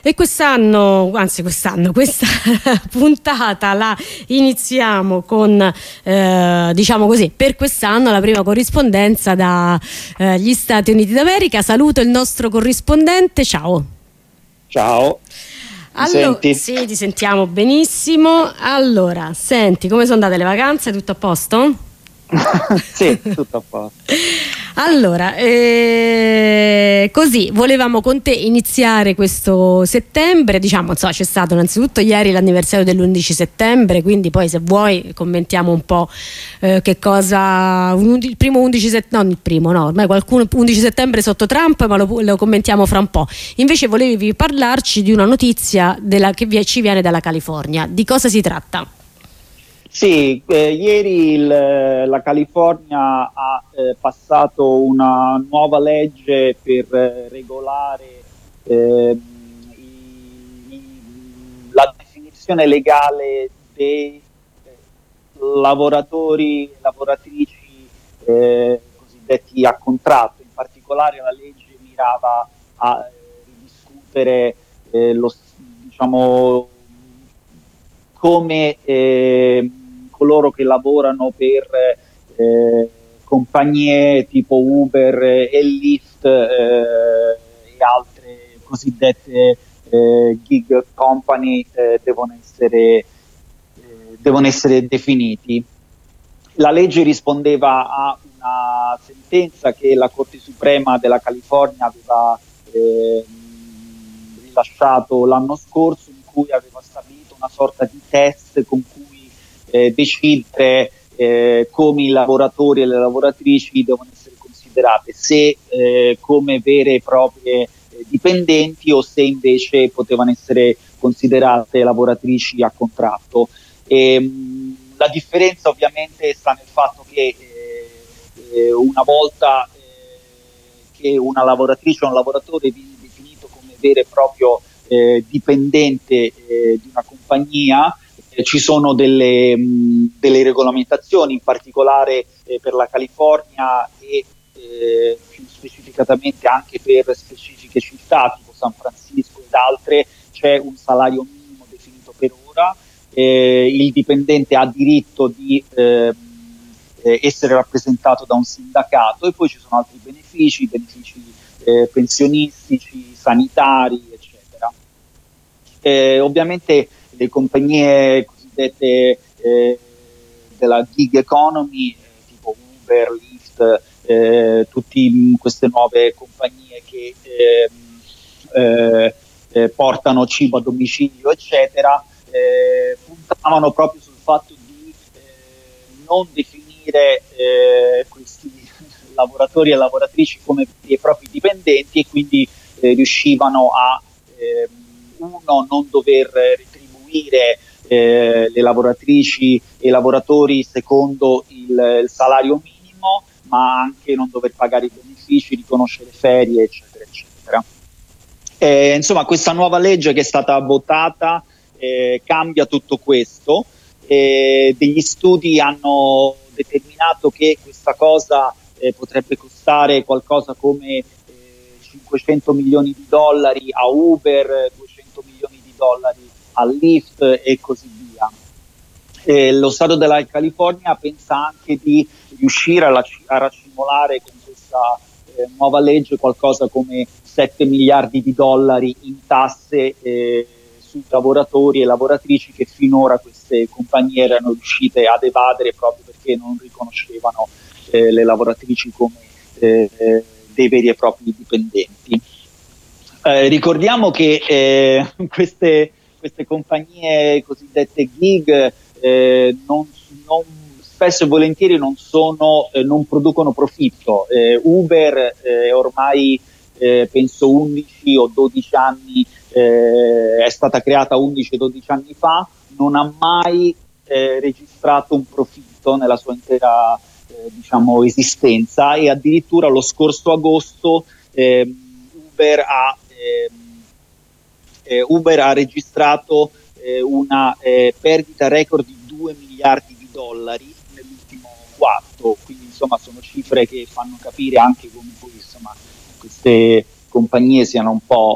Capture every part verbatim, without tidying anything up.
E quest'anno, anzi quest'anno, questa puntata la iniziamo con, eh, diciamo così, per quest'anno la prima corrispondenza dagli eh, Stati Uniti d'America. Saluto il nostro corrispondente, ciao. Ciao. Allora, sì, ti sentiamo benissimo. Allora, senti, come sono andate le vacanze? Tutto a posto? Sì, tutto a posto. Allora, eh, così volevamo con te iniziare questo settembre, diciamo, insomma, c'è stato innanzitutto ieri l'anniversario dell'undici settembre, quindi poi se vuoi commentiamo un po' eh, che cosa, un, il primo undici settembre, non il primo, no, ormai qualcuno undici settembre sotto Trump, ma lo, lo commentiamo fra un po'. Invece volevi parlarci di una notizia della, che ci viene dalla California. Di cosa si tratta? Sì, eh, ieri il, la California ha eh, passato una nuova legge per eh, regolare eh, i, i, la definizione legale dei eh, lavoratori e lavoratrici eh, cosiddetti a contratto. In particolare la legge mirava a eh, ridiscutere eh, lo, diciamo, come eh, coloro che lavorano per eh, compagnie tipo Uber e Lyft eh, e altre cosiddette eh, gig company eh, devono essere, eh, devono essere definiti. La legge rispondeva a una sentenza che la Corte Suprema della California aveva eh, rilasciato l'anno scorso, in cui aveva stabilito una sorta di test con cui Eh, decidere eh, come i lavoratori e le lavoratrici devono essere considerate, se eh, come vere e proprie eh, dipendenti o se invece potevano essere considerate lavoratrici a contratto. E, mh, la differenza ovviamente sta nel fatto che eh, una volta eh, che una lavoratrice o un lavoratore viene definito come vero e proprio eh, dipendente eh, di una compagnia, ci sono delle, mh, delle regolamentazioni, in particolare eh, per la California e eh, più specificatamente anche per specifiche città tipo San Francisco ed altre. C'è un salario minimo definito per ora, eh, il dipendente ha diritto di eh, essere rappresentato da un sindacato, e poi ci sono altri benefici, benefici eh, pensionistici, sanitari, eccetera. Eh, ovviamente le compagnie cosiddette eh, della gig economy, eh, tipo Uber, Lyft, eh, tutte queste nuove compagnie che eh, eh, eh, portano cibo a domicilio, eccetera, eh, puntavano proprio sul fatto di eh, non definire eh, questi lavoratori e lavoratrici come veri e propri dipendenti, e quindi eh, riuscivano a eh, uno, non dover retribuire eh, le lavoratrici e i lavoratori secondo il, il salario minimo, ma anche non dover pagare i benefici, riconoscere ferie, eccetera, eccetera. Eh, insomma, questa nuova legge che è stata votata eh, cambia tutto questo. Eh, degli studi hanno determinato che questa cosa eh, potrebbe costare qualcosa come eh, cinquecento milioni di dollari a Uber, duecento milioni di dollari a Lyft e così via. Eh, lo Stato della California pensa anche di riuscire a, lac- a racimolare con questa eh, nuova legge qualcosa come sette miliardi di dollari in tasse eh, sui lavoratori e lavoratrici che finora queste compagnie erano riuscite ad evadere proprio perché non riconoscevano eh, le lavoratrici come eh, dei veri e propri dipendenti. Eh, ricordiamo che eh, queste, queste compagnie cosiddette gig eh, non, non, spesso e volentieri non, sono, eh, non producono profitto. Eh, Uber eh, ormai eh, penso undici o dodici anni, eh, è stata creata undici o dodici anni fa, non ha mai eh, registrato un profitto nella sua intera eh, diciamo, esistenza, e addirittura lo scorso agosto eh, Uber ha ehm, eh, Uber ha registrato eh, una eh, perdita record di due miliardi di dollari nell'ultimo quarto, quindi insomma sono cifre che fanno capire anche come poi insomma queste compagnie siano un po'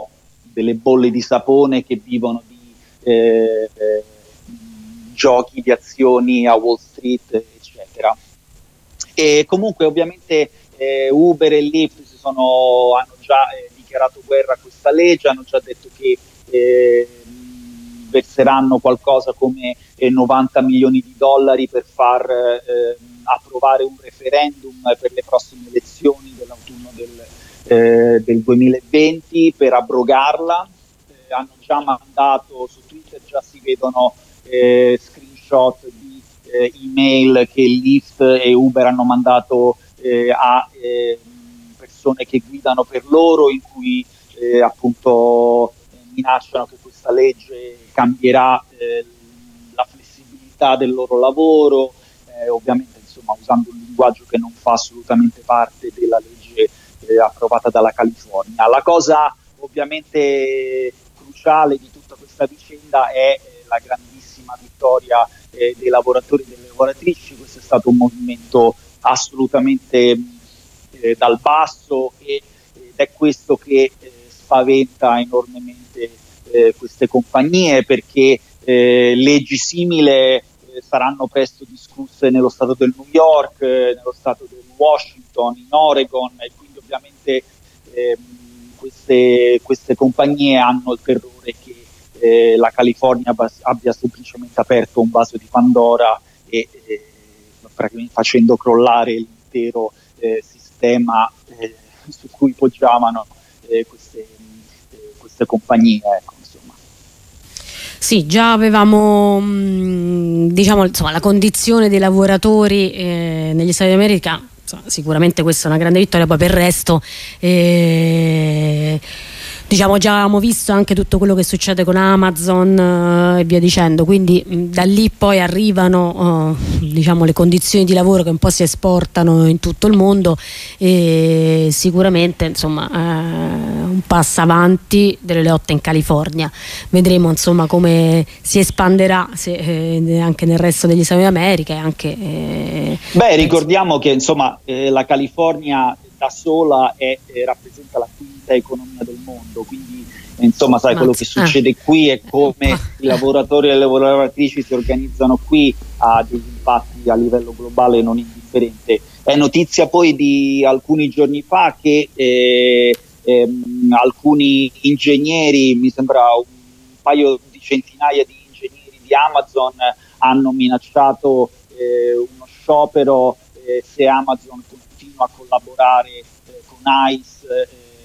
delle bolle di sapone che vivono di eh, eh, giochi di azioni a Wall Street, eccetera. E comunque ovviamente eh, Uber e Lyft si sono, hanno già eh, dichiarato guerra a questa legge, hanno già detto che eh, verseranno qualcosa come eh, novanta milioni di dollari per far eh, approvare un referendum per le prossime elezioni dell'autunno del, eh, del duemilaventi per abrogarla. Eh, hanno già mandato, su Twitter già si vedono eh, screenshot di eh, email che Lyft e Uber hanno mandato eh, a eh, persone che guidano per loro, in cui eh, appunto minacciano che questa legge cambierà eh, la flessibilità del loro lavoro, eh, ovviamente insomma usando un linguaggio che non fa assolutamente parte della legge eh, approvata dalla California. La cosa ovviamente cruciale di tutta questa vicenda è eh, la grandissima vittoria eh, dei lavoratori e delle lavoratrici. Questo è stato un movimento assolutamente eh, dal basso e, ed è questo che eh, spaventa enormemente eh, queste compagnie, perché eh, leggi simili eh, saranno presto discusse nello stato del New York, eh, nello stato del Washington, in Oregon, e quindi ovviamente eh, queste, queste compagnie hanno il terrore che eh, la California bas- abbia semplicemente aperto un vaso di Pandora e eh, praticamente facendo crollare l'intero eh, sistema eh, su cui poggiavano eh, queste, eh, queste compagnie, ecco, insomma. Sì, già avevamo mh, diciamo insomma la condizione dei lavoratori eh, negli Stati Uniti. Sicuramente questa è una grande vittoria, poi per il resto eh, diciamo già avevamo visto anche tutto quello che succede con Amazon eh, e via dicendo, quindi mh, da lì poi arrivano eh, diciamo le condizioni di lavoro che un po' si esportano in tutto il mondo e sicuramente insomma eh, un passo avanti delle lotte in California. Vedremo insomma come si espanderà se, eh, anche nel resto degli Stati Uniti d'America e anche eh, beh ricordiamo che insomma eh, la California da sola è, eh, rappresenta la quinta economia del mondo, quindi eh, insomma sai quello che succede qui e come i lavoratori e le lavoratrici si organizzano qui ha degli impatti a livello globale non indifferente. È notizia poi di alcuni giorni fa che eh, ehm, alcuni ingegneri, mi sembra un paio di centinaia di ingegneri di Amazon, hanno minacciato eh, uno sciopero eh, se Amazon continua a collaborare eh, con ICE eh,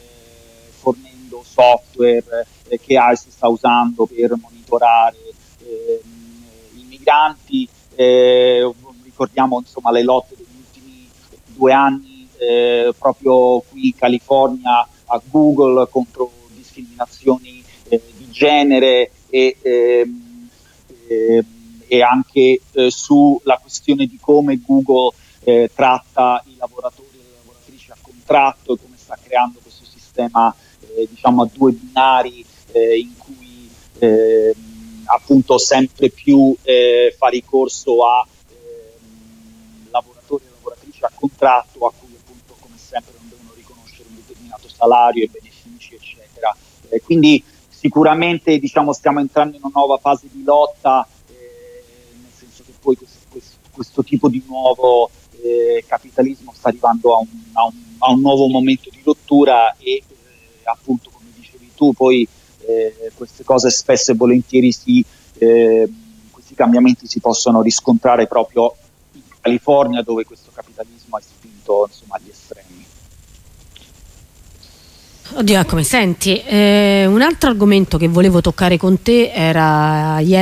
fornendo software eh, che ICE sta usando per monitorare eh, i migranti. Eh, ricordiamo insomma le lotte degli ultimi due anni eh, proprio qui in California a Google contro discriminazioni eh, di genere e, ehm, eh, e anche eh, sulla questione di come Google eh, tratta i lavoratori e le lavoratrici a contratto e come sta creando questo sistema eh, diciamo a due binari eh, in cui eh, appunto sempre più eh, fa ricorso a eh, lavoratori e lavoratrici a contratto a cui appunto come sempre non devono riconoscere un determinato salario e benefici eccetera. Eh, quindi sicuramente diciamo stiamo entrando in una nuova fase di lotta, eh, nel senso che poi questo, questo, questo tipo di nuovo eh, capitalismo sta arrivando a un, a, un, a un nuovo momento di rottura e eh, appunto come dicevi tu poi eh, queste cose spesso e volentieri si, eh, questi cambiamenti si possono riscontrare proprio in California, dove questo capitalismo è spinto insomma agli estremi. Oddio, come senti, eh, un altro argomento che volevo toccare con te era ieri